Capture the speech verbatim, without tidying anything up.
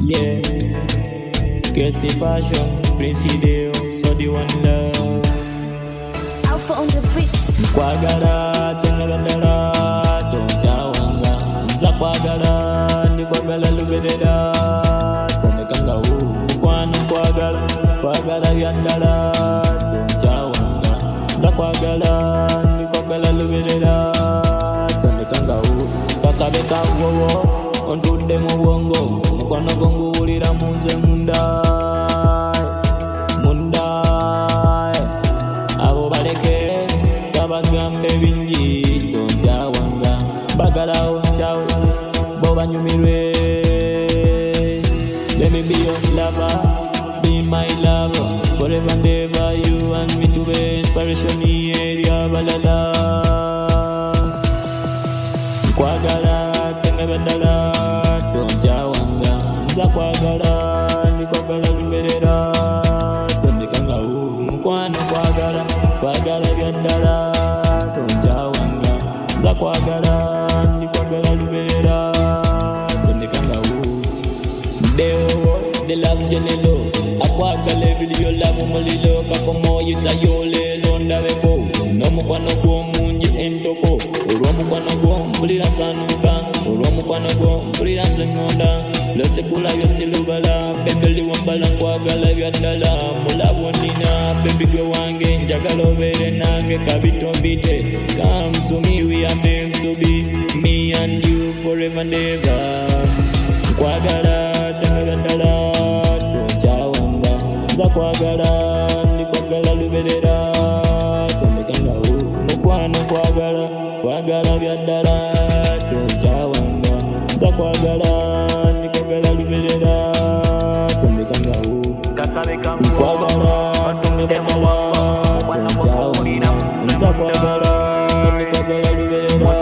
Yeah, Casey Fashion, Prince Deo, so the one love. Alpha on the beats. Kwagala, tenagandala, don't yawanga. Nza kwagala, ni kwagala lubedera. Tomekanga u, kwanu kwagala, kwagala yandala, don't yawanga. Nza kwagala, ni kwagala lubedera. Tomekanga u, kakabeka wowo, ontude mu bwongo. Mukwano gongo ulira munze munda. Munda. Abo baleke, kabagambe bingi, donja wanga. Bagala onchawe, boba nyumirwe. Let me be your lover, be my lover. Forever and ever, you want me to be inspiration area balala. Kwagala, tenga bandala, donja wanga. Nza kwagala, ni kwagala luberera. Tondekanga u, mukwano kwagala, kwagala byandala, donja wanga. Nza kwagala, ni kwagala luberera. Tondekanga u. Deo, the love genelo. Akwagala video love mulilo. Kakomo yita yole londa webo. No mukwano gwo munji entoko. Urwa mukwano gwo mbulira sanuka. Urwa mukwano gwo mbulira nzengonda. Lose kula yote lubala. Bebeli wambala kwagala byadala. Mulabu nina baby go wange. Njagala obere nange kabito mbite. Come to me, we are meant to be. Me and you forever and ever. Kwagala, tenagandala, donja wanga. Nza kwagala, ni kwagala luberera. Tomekanga u, mukwano kwagala, kwagala byadala, donja wanga. Nza kwagala, ni kwagala luberera. Tomekanga u, kwagala, tenagandala, donja wanga. Nza kwagala, ni kwagala luberera.